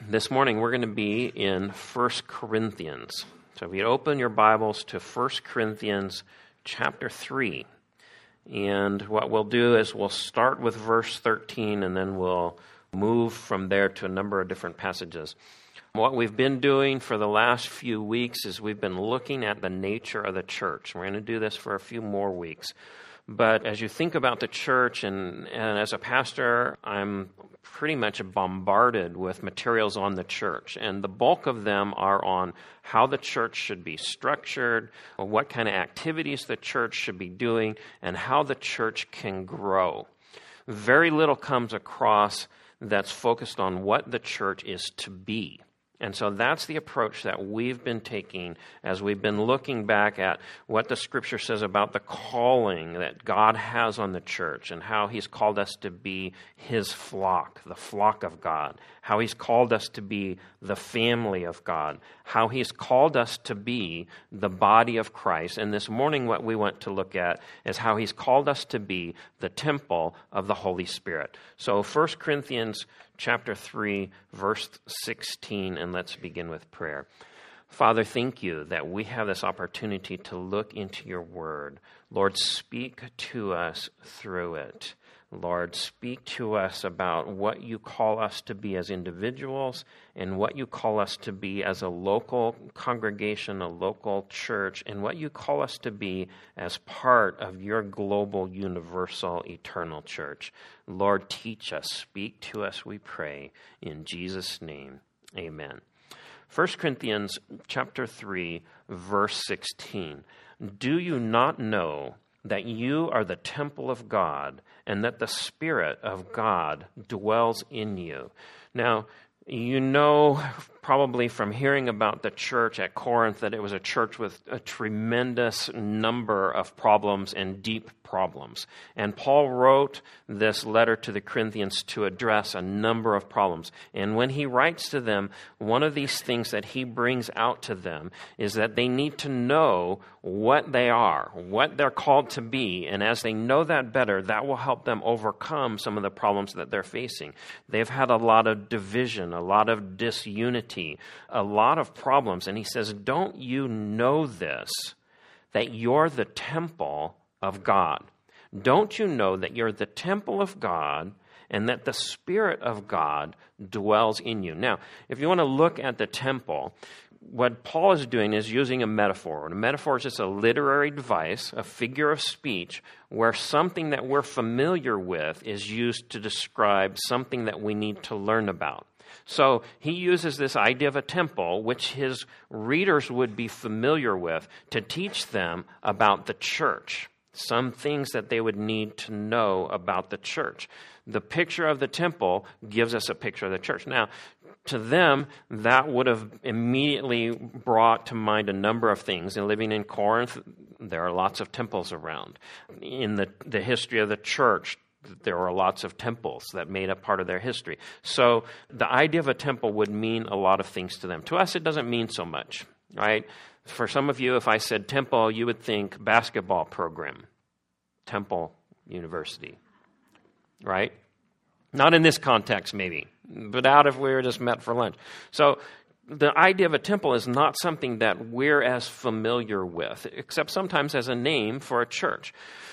This morning we're going to be in 1 Corinthians. So if you open your Bibles to 1 Corinthians chapter 3. And what we'll do is we'll start with verse 13 and then we'll move from there to a number of different passages. What we've been doing for the last few weeks is we've been looking at the nature of the church. We're going to do this for a few more weeks. But as you think about the church, and as a pastor, I'm pretty much bombarded with materials on the church. And the bulk of them are on how the church should be structured, or what kind of activities the church should be doing, and how the church can grow. Very little comes across that's focused on what the church is to be. And so that's the approach that we've been taking as we've been looking back at what the Scripture says about the calling that God has on the church and how He's called us to be His flock, the flock of God, how He's called us to be the family of God, how He's called us to be the body of Christ. And this morning what we want to look at is how He's called us to be the temple of the Holy Spirit. So 1 Corinthians chapter 3, verse 16, and let's begin with prayer. Father, thank you that we have this opportunity to look into your word. Lord, speak to us through it. Lord, speak to us about what you call us to be as individuals and what you call us to be as a local congregation, a local church, and what you call us to be as part of your global, universal, eternal church. Lord, teach us, speak to us, we pray. In Jesus' name, amen. 1 Corinthians chapter 3, verse 16. Do you not know that you are the temple of God, and that the Spirit of God dwells in you? Now, you know probably from hearing about the church at Corinth that it was a church with a tremendous number of problems and deep problems. And Paul wrote this letter to the Corinthians to address a number of problems. And when he writes to them, one of these things that he brings out to them is that they need to know what they are, what they're called to be. And as they know that better, that will help them overcome some of the problems that they're facing. They've had a lot of division, a lot of disunity, a lot of problems. And he says, don't you know this, that you're the temple of God? Don't you know that you're the temple of God and that the Spirit of God dwells in you? Now, if you want to look at the temple, what Paul is doing is using a metaphor. And a metaphor is just a literary device, a figure of speech, where something that we're familiar with is used to describe something that we need to learn about. So he uses this idea of a temple, which his readers would be familiar with, to teach them about the church, some things that they would need to know about the church. The picture of the temple gives us a picture of the church. Now, to them, that would have immediately brought to mind a number of things. And living in Corinth, there are lots of temples around. In the history of the church, there were lots of temples that made up part of their history. So the idea of a temple would mean a lot of things to them. To us, it doesn't mean so much, right? For some of you, if I said temple, you would think basketball program, Temple University, right? Not in this context, maybe, but out if we were just met for lunch. So the idea of a temple is not something that we're as familiar with, except sometimes as a name for a church.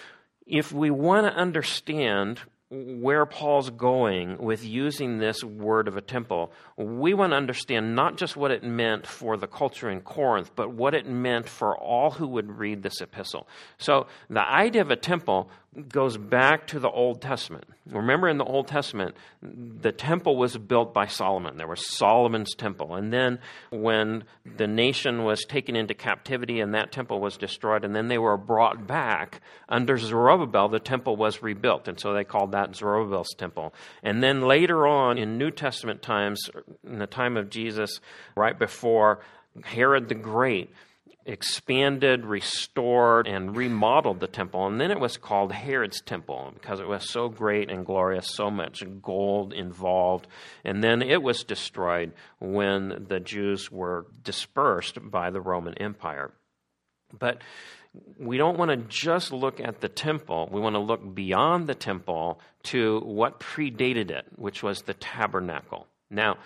If we want to understand where Paul's going with using this word of a temple, we want to understand not just what it meant for the culture in Corinth, but what it meant for all who would read this epistle. So the idea of a temple goes back to the Old Testament. Remember, in the Old Testament, the temple was built by Solomon. There was Solomon's temple. And then when the nation was taken into captivity and that temple was destroyed, and then they were brought back, under Zerubbabel, the temple was rebuilt. And so they called that Zerubbabel's temple. And then later on, in New Testament times, in the time of Jesus, right before Herod the Great, expanded, restored, and remodeled the temple. And then it was called Herod's temple because it was so great and glorious, so much gold involved. And then it was destroyed when the Jews were dispersed by the Roman Empire. But we don't want to just look at the temple. We want to look beyond the temple to what predated it, which was the tabernacle. Now,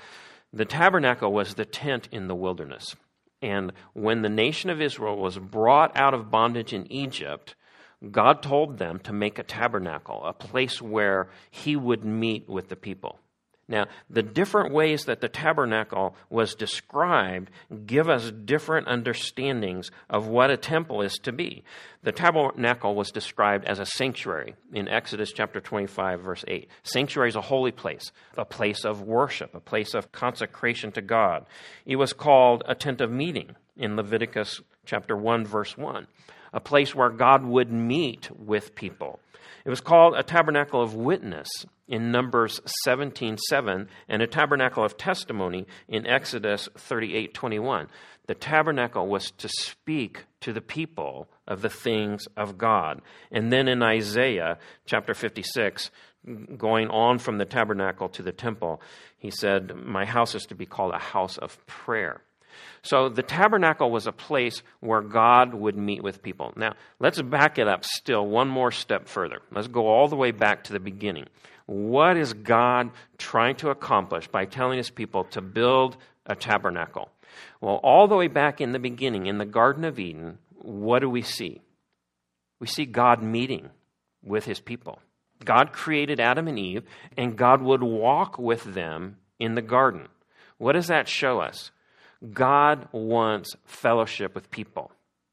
The tabernacle was the tent in the wilderness. And when the nation of Israel was brought out of bondage in Egypt, God told them to make a tabernacle, a place where he would meet with the people. Now, the different ways that the tabernacle was described give us different understandings of what a temple is to be. The tabernacle was described as a sanctuary in Exodus chapter 25, verse 8. Sanctuary is a holy place of worship, a place of consecration to God. It was called a tent of meeting in Leviticus chapter 1, verse 1, a place where God would meet with people. It was called a tabernacle of witness in Numbers 17:7, and a tabernacle of testimony in Exodus 38:21. The tabernacle was to speak to the people of the things of God. And then in Isaiah chapter 56, going on from the tabernacle to the temple, he said, "My house is to be called a house of prayer." So the tabernacle was a place where God would meet with people. Now, let's back it up still one more step further. Let's go all the way back to the beginning. What is God trying to accomplish by telling his people to build a tabernacle? Well, all the way back in the beginning, in the Garden of Eden, what do we see? We see God meeting with his people. God created Adam and Eve, and God would walk with them in the garden. What does that show us? God wants fellowship with people.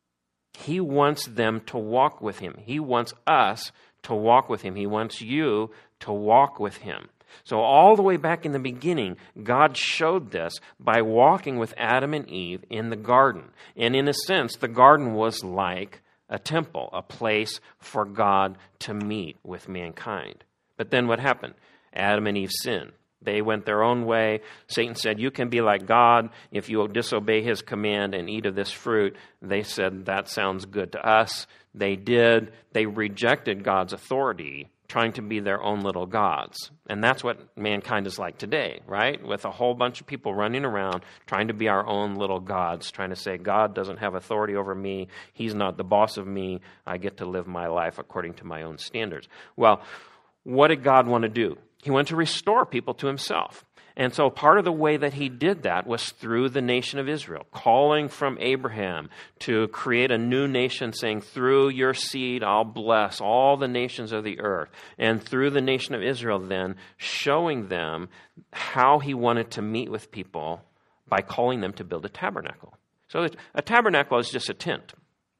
He wants them to walk with him. He wants us to walk with him. He wants you to walk with him. So all the way back in the beginning, God showed this by walking with Adam and Eve in the garden. And in a sense, the garden was like a temple, a place for God to meet with mankind. But then what happened? Adam and Eve sinned. They went their own way. Satan said, "You can be like God if you disobey his command and eat of this fruit." They said, "That sounds good to us." They did. They rejected God's authority, trying to be their own little gods. And that's what mankind is like today, right? With a whole bunch of people running around trying to be our own little gods, trying to say, God doesn't have authority over me. He's not the boss of me. I get to live my life according to my own standards. Well, what did God want to do? He wanted to restore people to himself. And so part of the way that he did that was through the nation of Israel, calling from Abraham to create a new nation, saying, "Through your seed, I'll bless all the nations of the earth." And through the nation of Israel then, showing them how he wanted to meet with people by calling them to build a tabernacle. So a tabernacle is just a tent.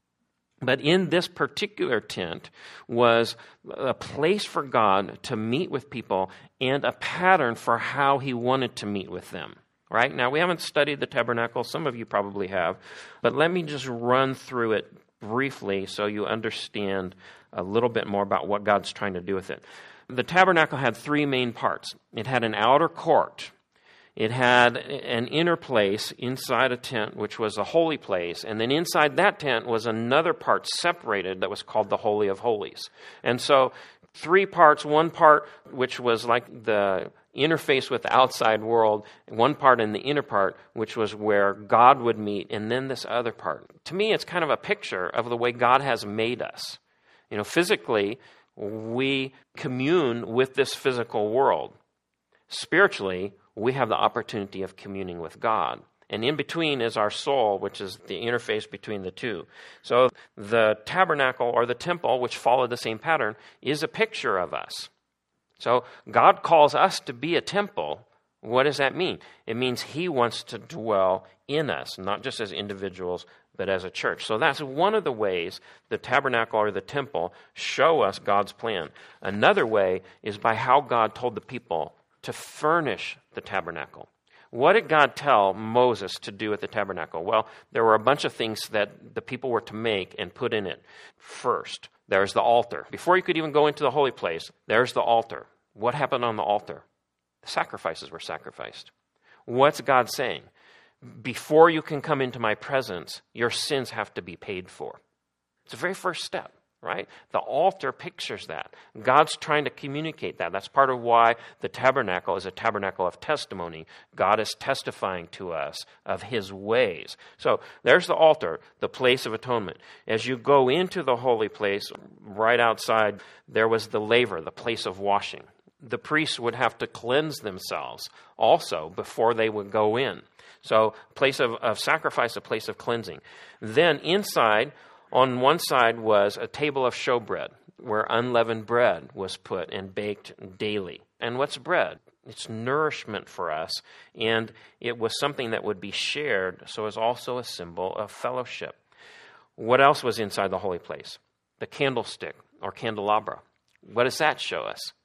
But in this particular tent was a place for God to meet with people and a pattern for how he wanted to meet with them. Right? Now, we haven't studied the tabernacle. Some of you probably have. But let me just run through it briefly so you understand a little bit more about what God's trying to do with it. The tabernacle had three main parts. It had an outer court. It had an inner place inside a tent, which was a holy place. And then inside that tent was another part separated that was called the Holy of Holies. And so three parts, one part which was like the interface with the outside world, one part in the inner part, which was where God would meet, and then this other part. To me, it's kind of a picture of the way God has made us. You know, physically, we commune with this physical world. Spiritually, we have the opportunity of communing with God. And in between is our soul, which is the interface between the two. So the tabernacle or the temple, which followed the same pattern, is a picture of us. So God calls us to be a temple. What does that mean? It means he wants to dwell in us, not just as individuals, but as a church. So that's one of the ways the tabernacle or the temple show us God's plan. Another way is by how God told the people to furnish the tabernacle. What did God tell Moses to do at the tabernacle? Well, there were a bunch of things that the people were to make and put in it. First, there's the altar. Before you could even go into the holy place, there's the altar. What happened on the altar? The sacrifices were sacrificed. What's God saying? Before you can come into my presence, your sins have to be paid for. It's the very first step. Right? The altar pictures that. God's trying to communicate that. That's part of why the tabernacle is a tabernacle of testimony. God is testifying to us of his ways. So there's the altar, the place of atonement. As you go into the holy place, right outside, there was the laver, the place of washing. the priests would have to cleanse themselves also before they would go in. So place of sacrifice, a place of cleansing. Then inside, on one side was a table of showbread, where unleavened bread was put and baked daily. And what's bread? It's nourishment for us, and it was something that would be shared, so it's also a symbol of fellowship. What else was inside the holy place? The candlestick or candelabra. What does that show us?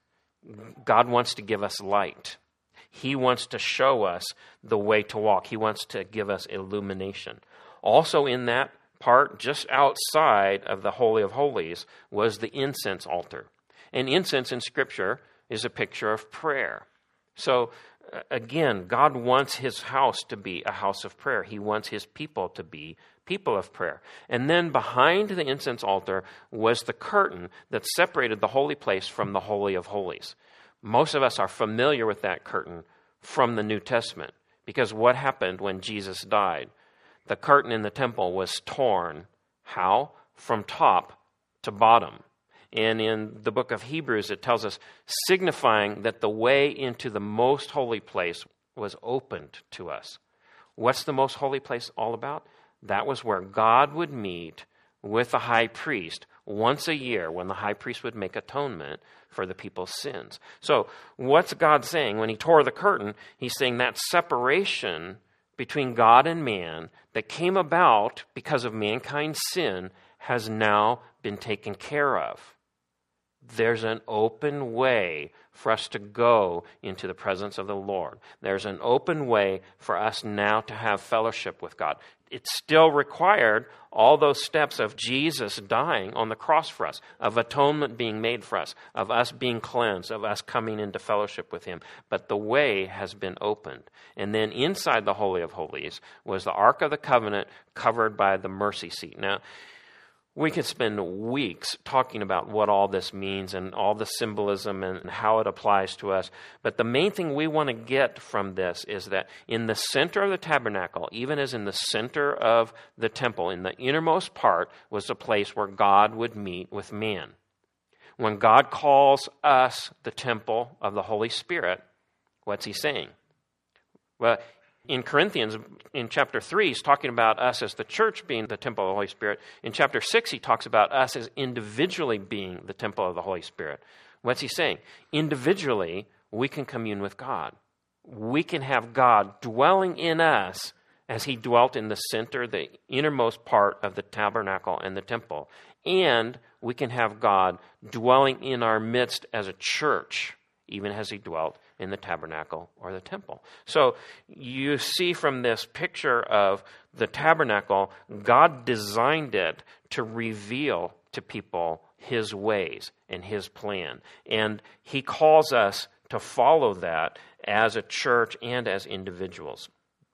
God wants to give us light. He wants to show us the way to walk. He wants to give us illumination. Also in that part, just outside of the Holy of Holies, was the incense altar. And incense in Scripture is a picture of prayer. So again, God wants his house to be a house of prayer. He wants his people to be people of prayer. And then behind the incense altar was the curtain that separated the holy place from the Holy of Holies. Most of us are familiar with that curtain from the New Testament, because what happened when Jesus died? The curtain in the temple was torn. How? From top to bottom. And in the book of Hebrews, it tells us, signifying that the way into the most holy place was opened to us. What's the most holy place all about? That was where God would meet with the high priest once a year, when the high priest would make atonement for the people's sins. So what's God saying? When he tore the curtain, he's saying that separation between God and man that came about because of mankind's sin has now been taken care of. There's an open way for us to go into the presence of the Lord. There's an open way for us now to have fellowship with God. It still required all those steps of Jesus dying on the cross for us, of atonement being made for us, of us being cleansed, of us coming into fellowship with him. But the way has been opened. And then inside the Holy of Holies was the Ark of the Covenant covered by the mercy seat. Now, we could spend weeks talking about what all this means and all the symbolism and how it applies to us. But the main thing we want to get from this is that in the center of the tabernacle, even as in the center of the temple, in the innermost part was the place where God would meet with man. When God calls us the temple of the Holy Spirit, what's he saying? Well, in Corinthians, in chapter 3, he's talking about us as the church being the temple of the Holy Spirit. In chapter 6, he talks about us as individually being the temple of the Holy Spirit. What's he saying? Individually, we can commune with God. We can have God dwelling in us as he dwelt in the center, the innermost part of the tabernacle and the temple. And we can have God dwelling in our midst as a church, even as he dwelt in the tabernacle or the temple. So you see from this picture of the tabernacle, God designed it to reveal to people his ways and his plan. And he calls us to follow that as a church and as individuals.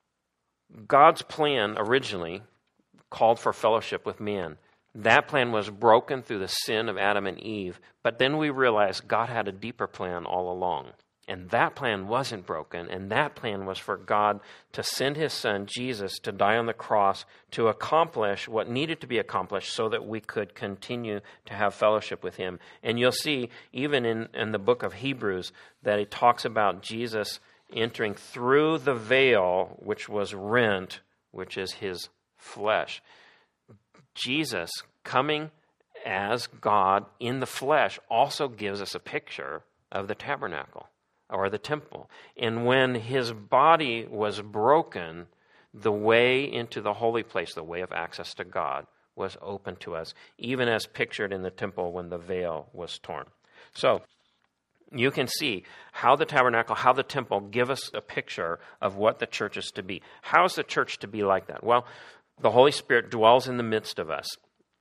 God's plan originally called for fellowship with man. That plan was broken through the sin of Adam and Eve, but then we realized God had a deeper plan all along. And that plan wasn't broken, and that plan was for God to send his son, Jesus, to die on the cross to accomplish what needed to be accomplished so that we could continue to have fellowship with him. And you'll see, even in the book of Hebrews, that it talks about Jesus entering through the veil, which was rent, which is his flesh. Jesus coming as God in the flesh also gives us a picture of the tabernacle or the temple. And when his body was broken, the way into the holy place, the way of access to God, was open to us, even as pictured in the temple when the veil was torn. So you can see how the tabernacle, how the temple give us a picture of what the church is to be. How is the church to be like that? Well, the Holy Spirit dwells in the midst of us,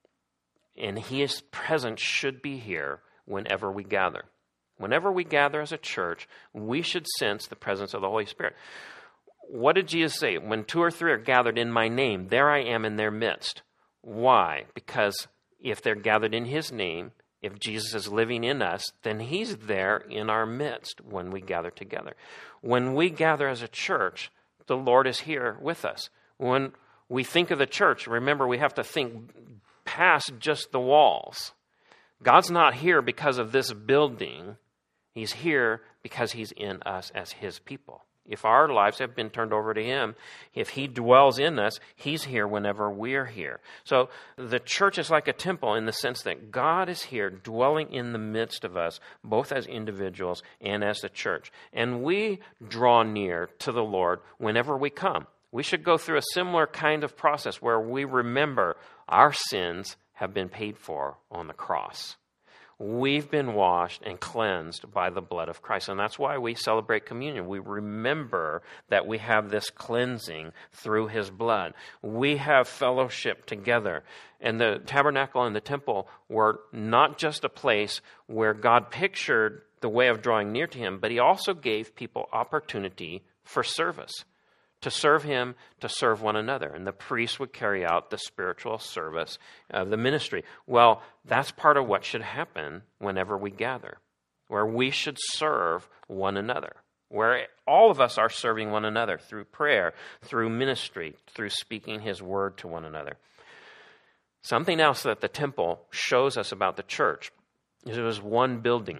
and his presence should be here whenever we gather. Whenever we gather as a church, we should sense the presence of the Holy Spirit. What did Jesus say? When 2 or 3 are gathered in my name, there I am in their midst. Why? Because if they're gathered in his name, if Jesus is living in us, then he's there in our midst when we gather together. When we gather as a church, the Lord is here with us. When we think of the church, remember we have to think past just the walls. God's not here because of this building. He's here because he's in us as his people. If our lives have been turned over to him, if he dwells in us, he's here whenever we're here. So the church is like a temple in the sense that God is here dwelling in the midst of us, both as individuals and as the church. And we draw near to the Lord whenever we come. We should go through a similar kind of process where we remember our sins have been paid for on the cross. We've been washed and cleansed by the blood of Christ. And that's why we celebrate communion. We remember that we have this cleansing through his blood. We have fellowship together. And the tabernacle and the temple were not just a place where God pictured the way of drawing near to him, but he also gave people opportunity for service. To serve him, to serve one another. And the priests would carry out the spiritual service of the ministry. Well, that's part of what should happen whenever we gather, where we should serve one another, where all of us are serving one another through prayer, through ministry, through speaking his word to one another. Something else that the temple shows us about the church is it was one building.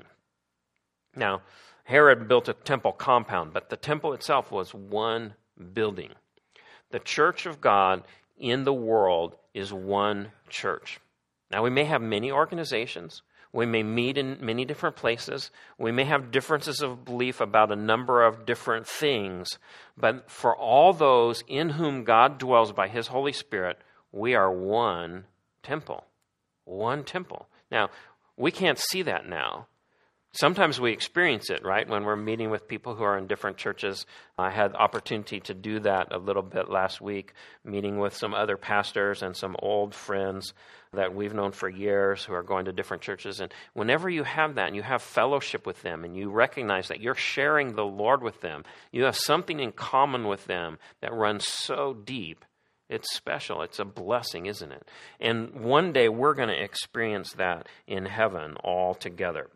Now, Herod built a temple compound, but the temple itself was one building. The church of God in the world is one church. Now, we may have many organizations. We may meet in many different places. We may have differences of belief about a number of different things. But for all those in whom God dwells by his Holy Spirit, we are one temple. One temple. Now, we can't see that now. Sometimes we experience it, right, when we're meeting with people who are in different churches. I had the opportunity to do that a little bit last week, meeting with some other pastors and some old friends that we've known for years who are going to different churches. And whenever you have that and you have fellowship with them and you recognize that you're sharing the Lord with them, you have something in common with them that runs so deep, it's special. It's a blessing, isn't it? And one day we're going to experience that in heaven all together.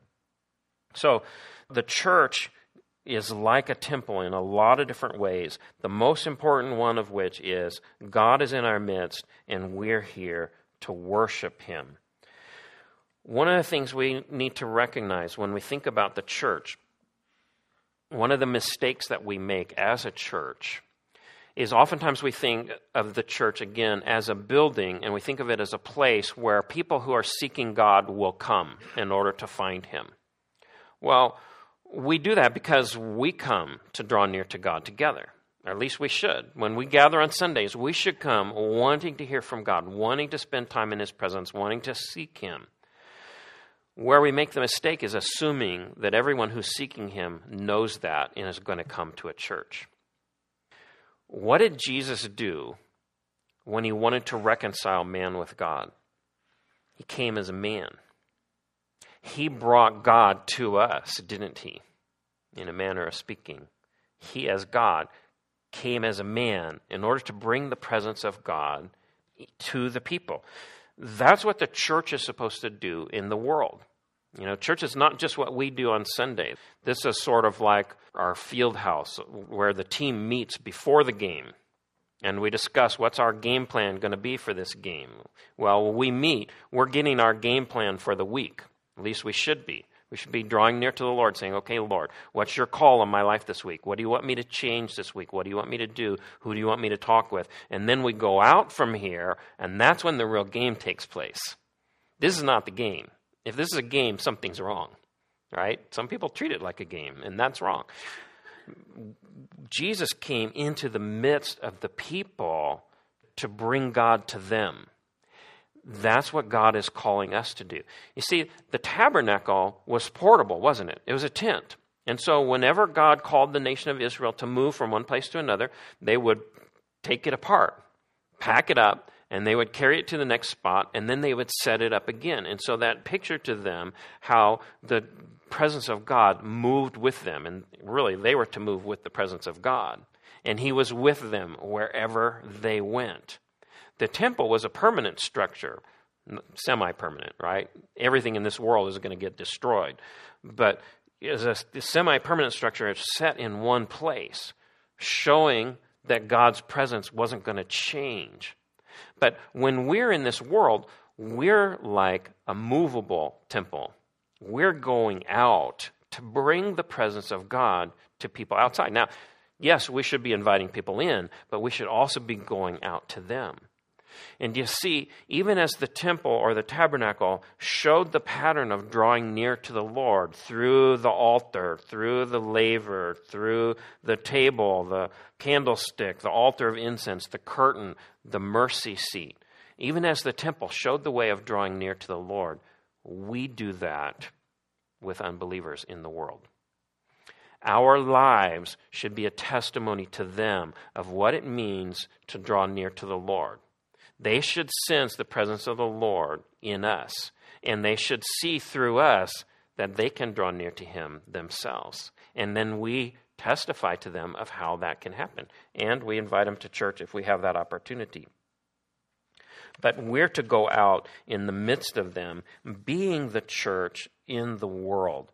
So the church is like a temple in a lot of different ways, the most important one of which is God is in our midst and we're here to worship him. One of the things we need to recognize when we think about the church, one of the mistakes that we make as a church is oftentimes we think of the church, again, as a building, and we think of it as a place where people who are seeking God will come in order to find him. Well, we do that because we come to draw near to God together. Or at least we should. When we gather on Sundays, we should come wanting to hear from God, wanting to spend time in his presence, wanting to seek him. Where we make the mistake is assuming that everyone who's seeking him knows that and is going to come to a church. What did Jesus do when he wanted to reconcile man with God? He came as a man. He brought God to us, didn't he? In a manner of speaking. He, as God, came as a man in order to bring the presence of God to the people. That's what the church is supposed to do in the world. You know, church is not just what we do on Sunday. This is sort of like our field house where the team meets before the game. And we discuss what's our game plan going to be for this game. Well, when we meet, we're getting our game plan for the week. At least we should be. We should be drawing near to the Lord, saying, okay, Lord, what's your call on my life this week? What do you want me to change this week? What do you want me to do? Who do you want me to talk with? And then we go out from here, and that's when the real game takes place. This is not the game. If this is a game, something's wrong, right? Some people treat it like a game, and that's wrong. Jesus came into the midst of the people to bring God to them. That's what God is calling us to do. You see, the tabernacle was portable, wasn't it? It was a tent. And so whenever God called the nation of Israel to move from one place to another, they would take it apart, pack it up, and they would carry it to the next spot, and then they would set it up again. And so that pictured to them how the presence of God moved with them. And really, they were to move with the presence of God. And he was with them wherever they went. The temple was a permanent structure, semi-permanent, right? Everything in this world is going to get destroyed. But as a semi-permanent structure, it's set in one place, showing that God's presence wasn't going to change. But when we're in this world, we're like a movable temple. We're going out to bring the presence of God to people outside. Now, yes, we should be inviting people in, but we should also be going out to them. And you see, even as the temple or the tabernacle showed the pattern of drawing near to the Lord through the altar, through the laver, through the table, the candlestick, the altar of incense, the curtain, the mercy seat, even as the temple showed the way of drawing near to the Lord, we do that with unbelievers in the world. Our lives should be a testimony to them of what it means to draw near to the Lord. They should sense the presence of the Lord in us, and they should see through us that they can draw near to Him themselves. And then we testify to them of how that can happen. And we invite them to church if we have that opportunity. But we're to go out in the midst of them, being the church in the world.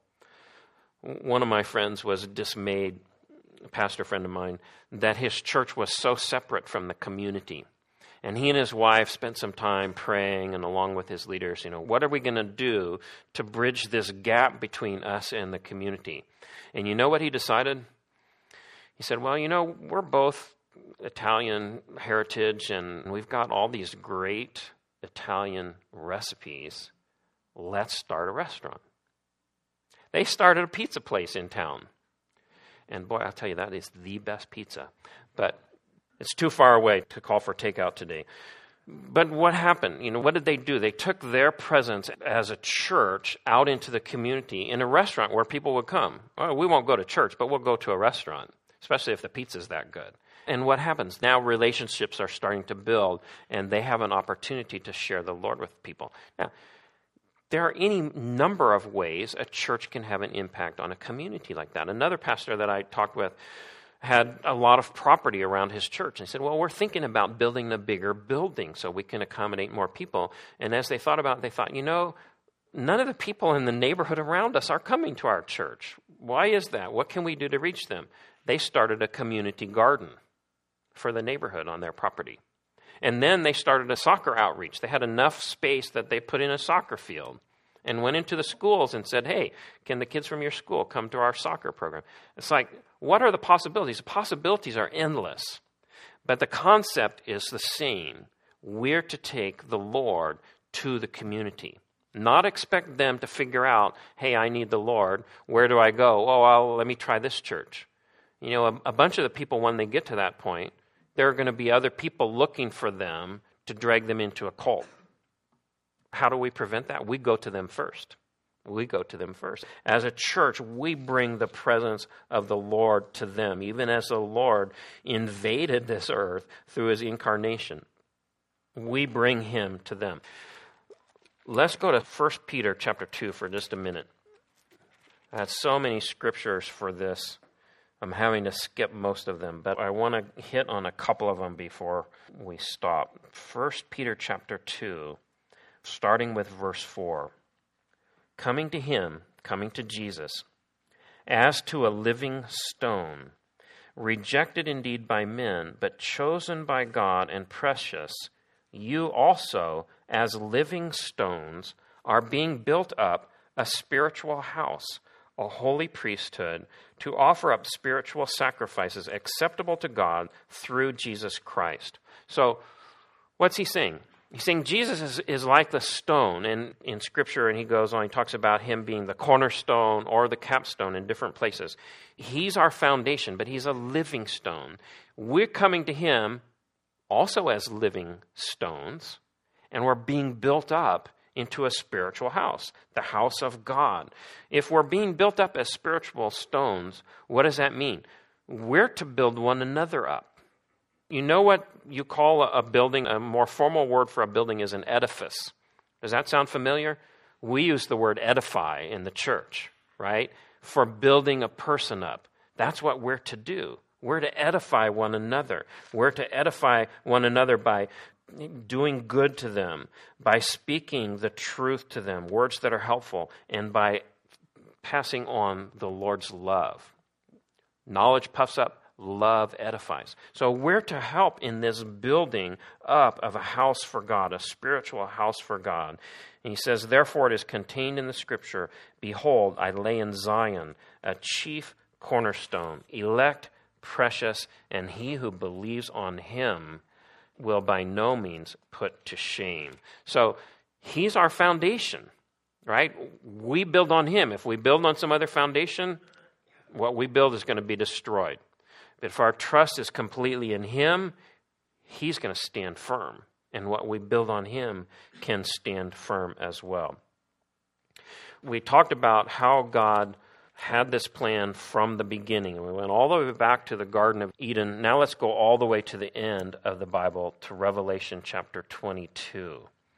One of my friends was dismayed, a pastor friend of mine, that his church was so separate from the community. And he and his wife spent some time praying, and along with his leaders, what are we going to do to bridge this gap between us and the community? And you know what he decided? He said, well, we're both Italian heritage, and we've got all these great Italian recipes. Let's start a restaurant. They started a pizza place in town. And boy, I'll tell you, that is the best pizza. But it's too far away to call for takeout today. But what happened? What did they do? They took their presence as a church out into the community in a restaurant where people would come. Oh, we won't go to church, but we'll go to a restaurant, especially if the pizza's that good. And what happens? Now relationships are starting to build, and they have an opportunity to share the Lord with people. Now, there are any number of ways a church can have an impact on a community like that. Another pastor that I talked with had a lot of property around his church. And he said, well, we're thinking about building a bigger building so we can accommodate more people. And as they thought about it, they thought, none of the people in the neighborhood around us are coming to our church. Why is that? What can we do to reach them? They started a community garden for the neighborhood on their property. And then they started a soccer outreach. They had enough space that they put in a soccer field and went into the schools and said, hey, can the kids from your school come to our soccer program? It's like, what are the possibilities? The possibilities are endless. But the concept is the same. We're to take the Lord to the community. Not expect them to figure out, hey, I need the Lord. Where do I go? Oh, well, let me try this church. A bunch of the people, when they get to that point, there are going to be other people looking for them to drag them into a cult. How do we prevent that? We go to them first. We go to them first. As a church, we bring the presence of the Lord to them, even as the Lord invaded this earth through His incarnation. We bring Him to them. Let's go to 1 Peter chapter 2 for just a minute. I had so many scriptures for this. I'm having to skip most of them, but I want to hit on a couple of them before we stop. 1 Peter chapter 2, starting with verse 4. Coming to Him, coming to Jesus, as to a living stone, rejected indeed by men, but chosen by God and precious, you also, as living stones, are being built up a spiritual house, a holy priesthood, to offer up spiritual sacrifices acceptable to God through Jesus Christ. So, what's he saying? He's saying Jesus is like the stone in Scripture, and he goes on, he talks about Him being the cornerstone or the capstone in different places. He's our foundation, but He's a living stone. We're coming to Him also as living stones, and we're being built up into a spiritual house, the house of God. If we're being built up as spiritual stones, what does that mean? We're to build one another up. You know what you call a building, a more formal word for a building is an edifice. Does that sound familiar? We use the word edify in the church, right? For building a person up. That's what we're to do. We're to edify one another. We're to edify one another by doing good to them, by speaking the truth to them, words that are helpful, and by passing on the Lord's love. Knowledge puffs up, love edifies. So we're to help in this building up of a house for God, a spiritual house for God. And he says, therefore it is contained in the scripture, behold, I lay in Zion a chief cornerstone, elect, precious, and he who believes on him will by no means put to shame. So he's our foundation, right? We build on him. If we build on some other foundation, what we build is going to be destroyed. But if our trust is completely in him, he's going to stand firm. And what we build on him can stand firm as well. We talked about how God had this plan from the beginning. We went all the way back to the Garden of Eden. Now let's go all the way to the end of the Bible, to Revelation chapter 22.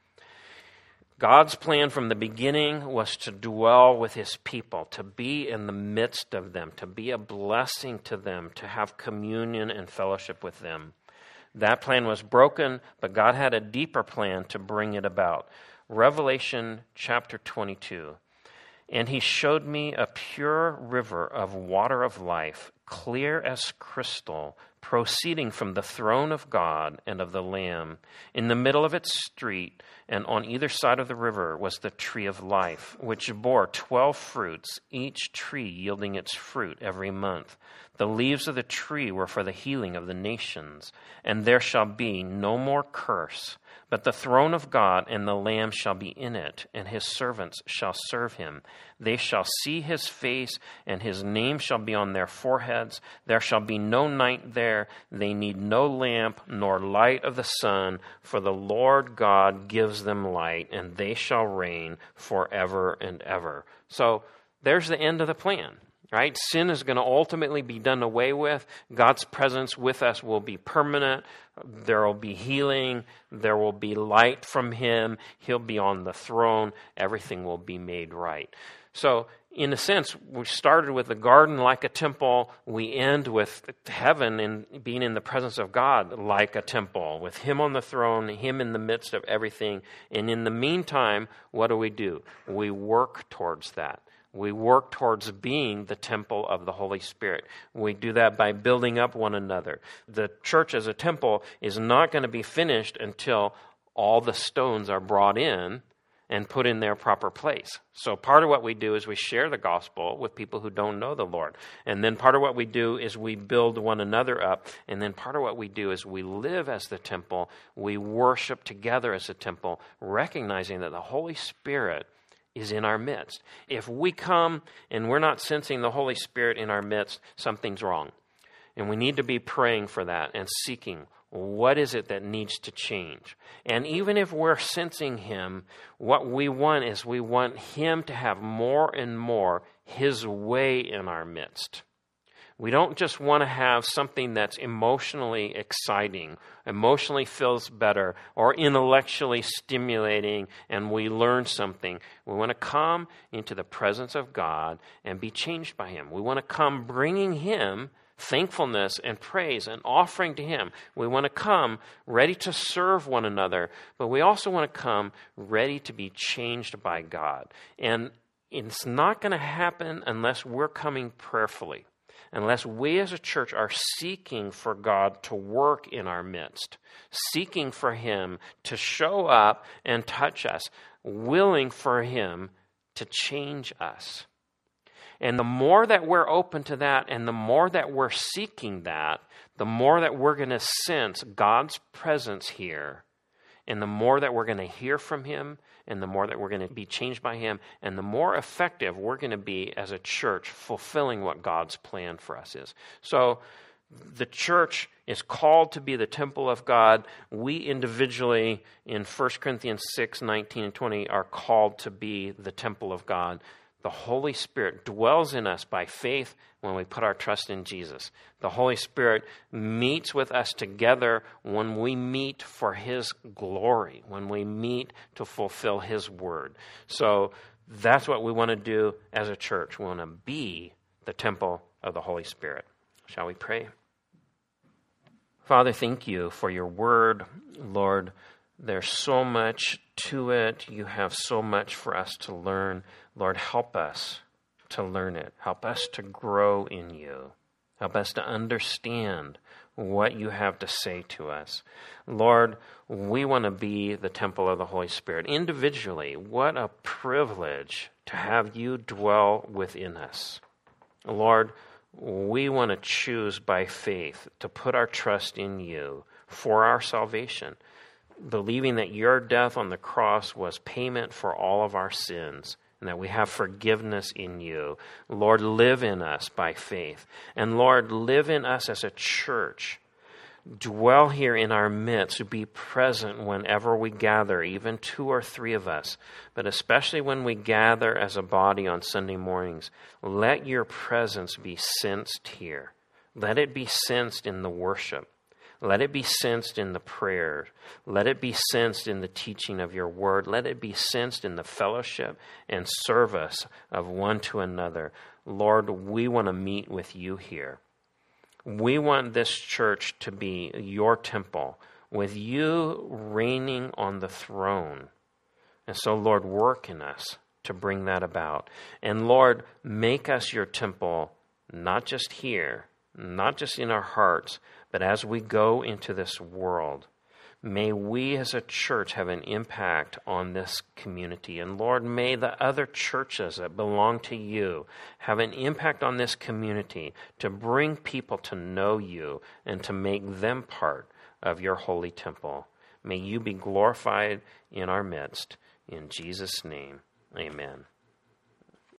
God's plan from the beginning was to dwell with his people, to be in the midst of them, to be a blessing to them, to have communion and fellowship with them. That plan was broken, but God had a deeper plan to bring it about. Revelation chapter 22. And he showed me a pure river of water of life, clear as crystal, proceeding from the throne of God and of the Lamb. In the middle of its street, and on either side of the river, was the tree of life, which bore 12 fruits, each tree yielding its fruit every month. The leaves of the tree were for the healing of the nations. And there shall be no more curse, but the throne of God and the Lamb shall be in it, and his servants shall serve him. They shall see his face, and his name shall be on their foreheads. There shall be no night there. They need no lamp nor light of the sun, for the Lord God gives them light, and they shall reign forever and ever. So there's the end of the plan. Right? Sin is going to ultimately be done away with. God's presence with us will be permanent. There will be healing. There will be light from him. He'll be on the throne. Everything will be made right. So, in a sense, we started with the garden like a temple. We end with heaven and being in the presence of God like a temple, with him on the throne, him in the midst of everything. And in the meantime, what do? We work towards that. We work towards being the temple of the Holy Spirit. We do that by building up one another. The church as a temple is not going to be finished until all the stones are brought in and put in their proper place. So part of what we do is we share the gospel with people who don't know the Lord. And then part of what we do is we build one another up. And then part of what we do is we live as the temple. We worship together as a temple, recognizing that the Holy Spirit is in our midst. If we come and we're not sensing the Holy Spirit in our midst, something's wrong. And we need to be praying for that and seeking what is it that needs to change. And even if we're sensing him, what we want is we want him to have more and more his way in our midst. We don't just want to have something that's emotionally exciting, emotionally feels better, or intellectually stimulating, and we learn something. We want to come into the presence of God and be changed by him. We want to come bringing him thankfulness and praise and offering to him. We want to come ready to serve one another, but we also want to come ready to be changed by God. And it's not going to happen unless we're coming prayerfully. Unless we as a church are seeking for God to work in our midst, seeking for him to show up and touch us, willing for him to change us. And the more that we're open to that and the more that we're seeking that, the more that we're going to sense God's presence here, and the more that we're going to hear from him, and the more that we're going to be changed by him, and the more effective we're going to be as a church fulfilling what God's plan for us is. So the church is called to be the temple of God. We individually in 1 Corinthians 6, 19 and 20 are called to be the temple of God. The Holy Spirit dwells in us by faith when we put our trust in Jesus. The Holy Spirit meets with us together when we meet for his glory, when we meet to fulfill his word. So that's what we want to do as a church. We want to be the temple of the Holy Spirit. Shall we pray? Father, thank you for your word, Lord. There's so much to it. You have so much for us to learn. Lord, help us to learn it. Help us to grow in you. Help us to understand what you have to say to us. Lord, we want to be the temple of the Holy Spirit. Individually, what a privilege to have you dwell within us. Lord, we want to choose by faith to put our trust in you for our salvation, believing that your death on the cross was payment for all of our sins, and that we have forgiveness in you. Lord, live in us by faith. And Lord, live in us as a church. Dwell here in our midst. Be present whenever we gather, even 2 or 3 of us. But especially when we gather as a body on Sunday mornings, let your presence be sensed here. Let it be sensed in the worship. Let it be sensed in the prayer. Let it be sensed in the teaching of your word. Let it be sensed in the fellowship and service of one to another. Lord, we want to meet with you here. We want this church to be your temple, with you reigning on the throne. And so, Lord, work in us to bring that about. And Lord, make us your temple, not just here, not just in our hearts, but as we go into this world. May we as a church have an impact on this community. And Lord, may the other churches that belong to you have an impact on this community to bring people to know you and to make them part of your holy temple. May you be glorified in our midst. In Jesus' name, amen.